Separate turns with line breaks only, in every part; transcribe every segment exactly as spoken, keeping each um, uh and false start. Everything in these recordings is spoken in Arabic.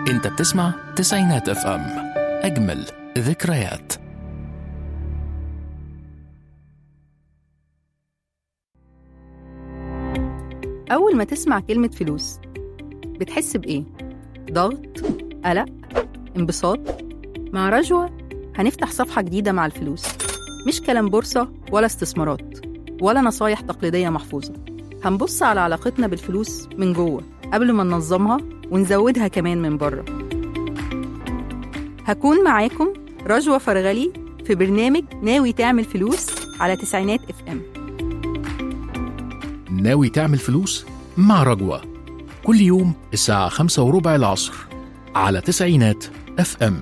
انت بتسمع تسعينات اف ام، اجمل ذكريات.
أول ما تسمع كلمة فلوس بتحس بإيه؟ ضغط؟ قلق؟ انبساط؟ مع رجوة هنفتح صفحة جديدة مع الفلوس، مش كلام بورصة ولا استثمارات ولا نصايح تقليدية محفوظة. هنبص على علاقتنا بالفلوس من جوه قبل ما ننظمها ونزودها كمان من بره. هكون معاكم رجوة فرغلي في برنامج ناوي تعمل فلوس على تسعينات اف ام.
ناوي تعمل فلوس مع رجوة، كل يوم الساعة خمسة وربع العصر على تسعينات اف ام.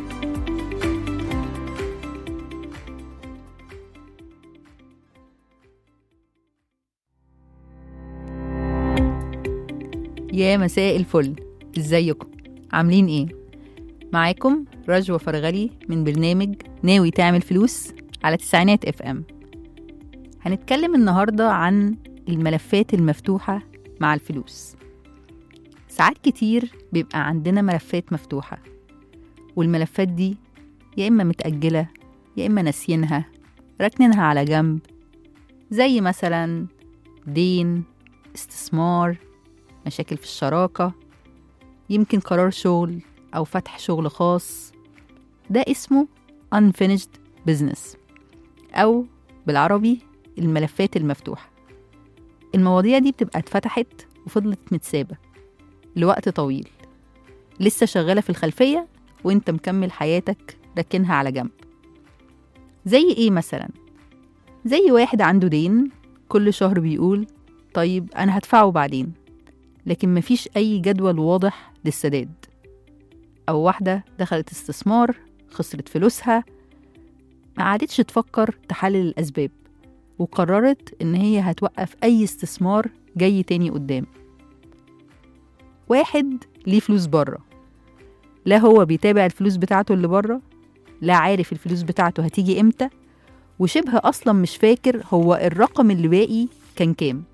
يا مساء الفل، ازيكم؟ عاملين ايه؟ معاكم رجوة فرغلي من برنامج ناوي تعمل فلوس على تسعينات اف ام. هنتكلم النهاردة عن الملفات المفتوحة مع الفلوس. ساعات كتير بيبقى عندنا ملفات مفتوحة، والملفات دي يا إما متأجلة يا إما ناسينها راكنينها على جنب، زي مثلا دين، استثمار، مشاكل في الشراكة، يمكن قرار شغل أو فتح شغل خاص. ده اسمه unfinished business، أو بالعربي الملفات المفتوحة. المواضيع دي بتبقى اتفتحت وفضلت متسابة لوقت طويل، لسه شغالة في الخلفية وانت مكمل حياتك ركنها على جنب. زي ايه مثلا؟ زي واحد عنده دين كل شهر بيقول طيب أنا هدفعه بعدين، لكن مفيش أي جدول واضح للسداد. أو واحدة دخلت استثمار خسرت فلوسها، ما عادتش تفكر تحلل الأسباب، وقررت إن هي هتوقف أي استثمار جاي تاني قدام. واحد ليه فلوس بره، لا هو بيتابع الفلوس بتاعته اللي بره، لا عارف الفلوس بتاعته هتيجي إمتى، وشبه أصلا مش فاكر هو الرقم اللي باقي كان كام.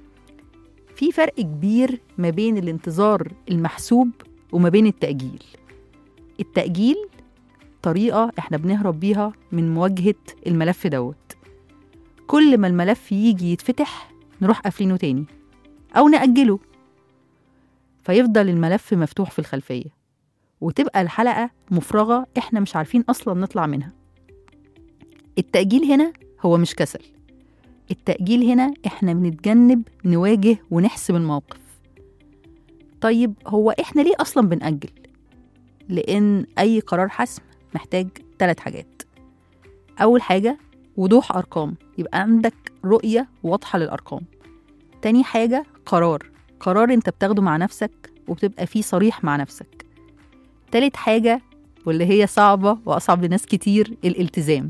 في فرق كبير ما بين الانتظار المحسوب وما بين التأجيل. التأجيل طريقة احنا بنهرب بيها من مواجهة الملف دوت. كل ما الملف يجي يتفتح نروح قافلينه تاني أو نأجله، فيفضل الملف مفتوح في الخلفية، وتبقى الحلقة مفرغة احنا مش عارفين أصلا نطلع منها. التأجيل هنا هو مش كسل، التأجيل هنا احنا بنتجنب نواجه ونحسب الموقف. طيب هو احنا ليه أصلا بنأجل؟ لأن أي قرار حسم محتاج ثلاث حاجات. أول حاجة وضوح أرقام، يبقى عندك رؤية واضحة للأرقام. تاني حاجة قرار، قرار انت بتاخده مع نفسك وبتبقى فيه صريح مع نفسك. تالت حاجة واللي هي صعبة وأصعب لناس كتير، الالتزام.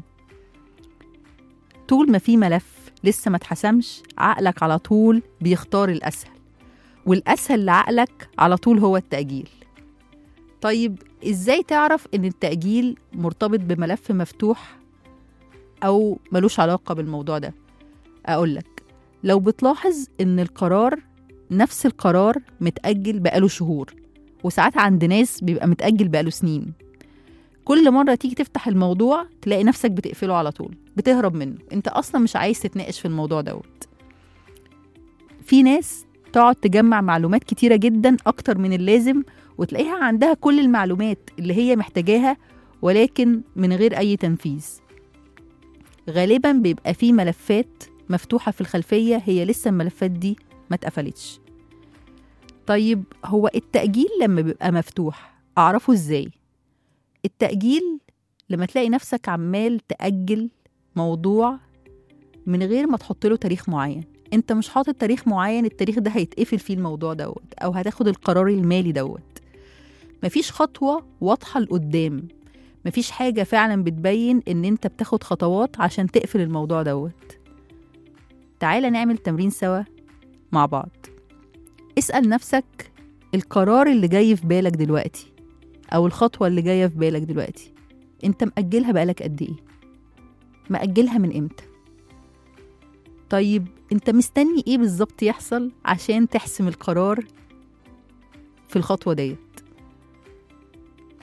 طول ما في ملف لسه ما اتحسمش، عقلك على طول بيختار الأسهل، والأسهل لعقلك على طول هو التأجيل. طيب إزاي تعرف إن التأجيل مرتبط بملف مفتوح أو ملوش علاقة بالموضوع ده؟ أقولك، لو بتلاحظ إن القرار نفس القرار متأجل بقاله شهور، وساعات عند ناس بيبقى متأجل بقاله سنين، كل مرة تيجي تفتح الموضوع تلاقي نفسك بتقفله على طول، بتهرب منه، انت أصلا مش عايز تتناقش في الموضوع دوت. في ناس تقعد تجمع معلومات كتيرة جدا أكتر من اللازم، وتلاقيها عندها كل المعلومات اللي هي محتاجاها ولكن من غير أي تنفيذ. غالبا بيبقى في ملفات مفتوحة في الخلفية هي لسه الملفات دي ما اتقفلتش. طيب هو التأجيل لما بيبقى مفتوح أعرفه إزاي؟ التأجيل لما تلاقي نفسك عمال تأجل موضوع من غير ما تحط له تاريخ معين. انت مش حاطط تاريخ معين التاريخ ده هيتقفل فيه الموضوع دوت او هتاخد القرار المالي دوت. مفيش خطوة واضحة لقدام، مفيش حاجة فعلا بتبين ان انت بتاخد خطوات عشان تقفل الموضوع دوت. تعالى نعمل تمرين سوا مع بعض. اسأل نفسك، القرار اللي جاي في بالك دلوقتي أو الخطوة اللي جاية في بالك دلوقتي أنت مأجلها بقالك قد إيه؟ مأجلها من إمتى؟ طيب أنت مستني إيه بالظبط يحصل عشان تحسم القرار في الخطوة ديت؟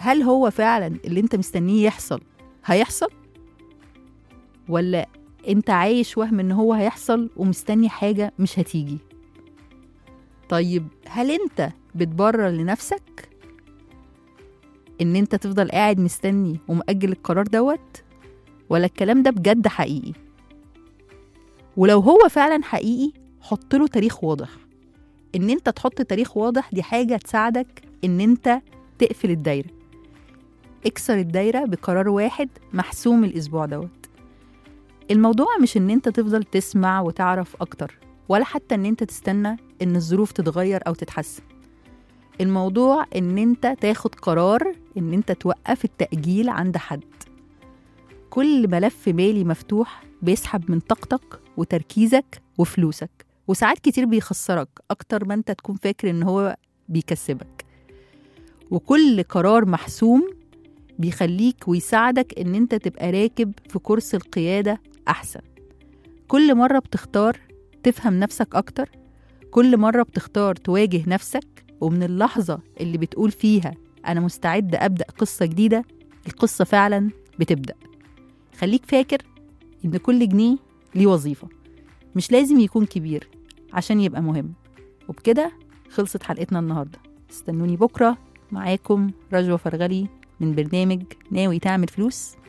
هل هو فعلا اللي انت مستنيه يحصل هيحصل؟ ولا انت عايش وهم ان هو هيحصل ومستني حاجة مش هتيجي؟ طيب هل انت بتبرر لنفسك ان انت تفضل قاعد مستني ومأجل القرار دوت، ولا الكلام ده بجد حقيقي؟ ولو هو فعلا حقيقي حط له تاريخ واضح. ان انت تحط تاريخ واضح دي حاجة تساعدك ان انت تقفل الدايرة. اكسر الدايرة بقرار واحد محسوم الاسبوع دوت. الموضوع مش ان انت تفضل تسمع وتعرف اكتر، ولا حتى ان انت تستنى ان الظروف تتغير او تتحسن. الموضوع ان انت تاخد قرار ان انت توقف التأجيل عند حد. كل ملف مالي مفتوح بيسحب من طاقتك وتركيزك وفلوسك، وساعات كتير بيخسرك اكتر ما انت تكون فاكر ان هو بيكسبك. وكل قرار محسوم بيخليك ويساعدك ان انت تبقى راكب في كرسي القيادة احسن. كل مرة بتختار تفهم نفسك اكتر، كل مرة بتختار تواجه نفسك، ومن اللحظة اللي بتقول فيها انا مستعد ابدأ قصة جديدة، القصة فعلا بتبدأ. خليك فاكر ان كل جنيه ليه وظيفة، مش لازم يكون كبير عشان يبقى مهم. وبكده خلصت حلقتنا النهاردة. استنوني بكرة معاكم رجوة فرغلي من برنامج ناوي تعمل فلوس.